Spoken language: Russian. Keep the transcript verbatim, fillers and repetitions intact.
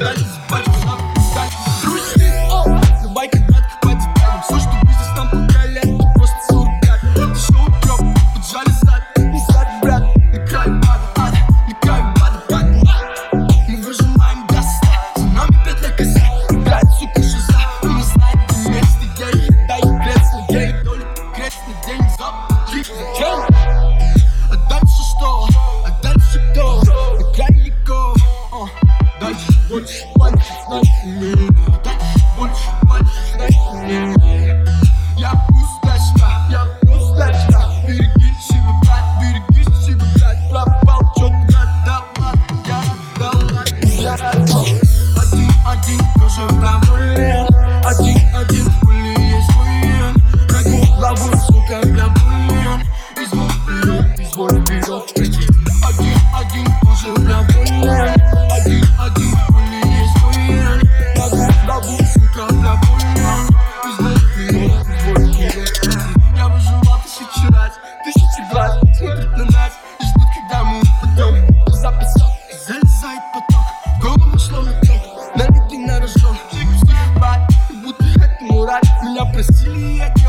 дали собачку, сам дали. Грусти, на байке гладко по деталям. Все, что бизнес нам пугали, это просто суррогат. Дешевый трёп, поджали зад, не зад, брат. На краю ада, ада, на краю ада, ада. Мы выжимаем до ста, за нами петля коса. Играет, сука, шиза, он не знает, где место ей. Дай крестный ей, только крестный день, запах, зачем? А дальше что? А дальше кто? На край легко. Дальше больше, больше, значит не. Дальше больше, больше, значит не. Я пустячка, я пустячка. Береги себя, брат, береги себя, брат. Пропал, чё-то надо, я дала, я дала. Один, один, тоже проблем. Один, один, в пыли есть хуен. Нагнул главу, сука, бля, блин. Изволь вперед, изволь вперед, один, один, тоже бля, блин. Один, один, в пыли есть хуен. Нагнул главу, сука, бля, блин. Изволь вперед, изволь вперед. Я выживал тысячи раз, тысячи глаз смотрят на нас и ждут, когда мы упадем. Записал, залезает поток, голову словно ток. Налитый на рожок, стих в стих, брат, как будто этому рад. Меня просили, я